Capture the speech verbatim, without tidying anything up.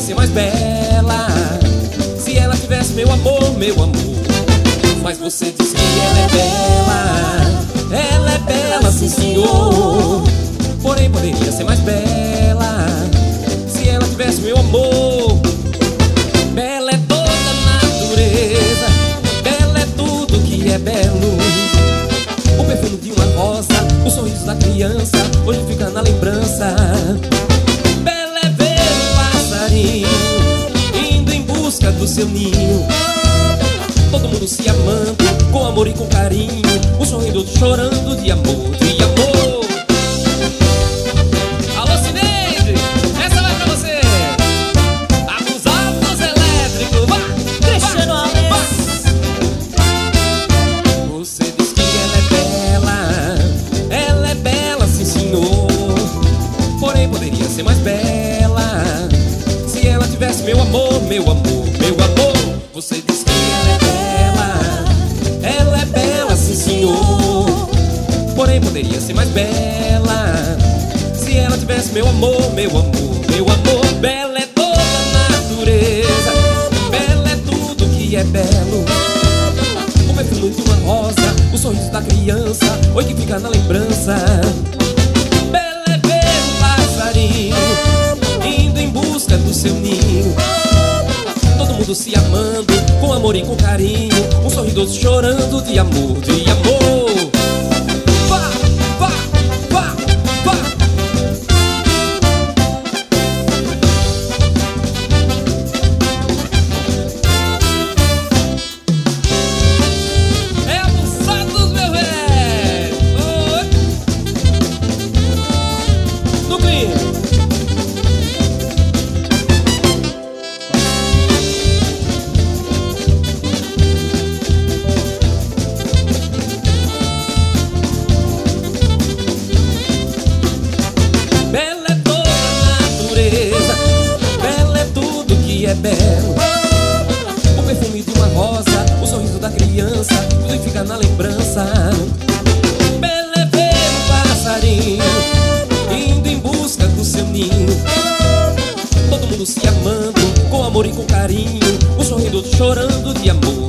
ser mais bela se ela tivesse meu amor, meu amor. Mas você diz que ela é bela, ela é bela, sim senhor. Porém poderia ser mais bela se ela tivesse meu amor. Bela é toda a natureza, bela é tudo que é belo. O perfume de uma rosa, o sorriso da criança, hoje fica na lembrança. Bela é ver um passarinho indo em busca do seu ninho. Todo mundo se amando, com amor e com carinho, um sorrindo, outro chorando de amor, de amor. Alô, Cineide, essa vai pra você. Abusados elétricos, vá, Cristiano Alex. Você diz que ela é bela, ela é bela, sim senhor. Porém poderia ser mais bela se ela tivesse meu amor, meu amor, meu amor. Você diz que ela é bela, ela é bela, sim senhor. Porém poderia ser mais bela se ela tivesse meu amor, meu amor, meu amor. Bela é toda a natureza, bela é tudo que é belo. O perfume de uma rosa, o sorriso da criança, oi que fica na lembrança. Bela é ver um passarinho indo em busca do seu ninho. Todo mundo se amando, com amor e com carinho, um sorriso chorando de amor, de amor. Vá, vá, vá, vá. É Abusados, meu velho. Oi. No clima. Bela é toda a natureza, bela é tudo que é belo. O perfume de uma rosa, o sorriso da criança, tudo fica na lembrança. Bela é ver um passarinho indo em busca do seu ninho. Todo mundo se amando, com amor e com carinho, um sorrindo, outro chorando de amor.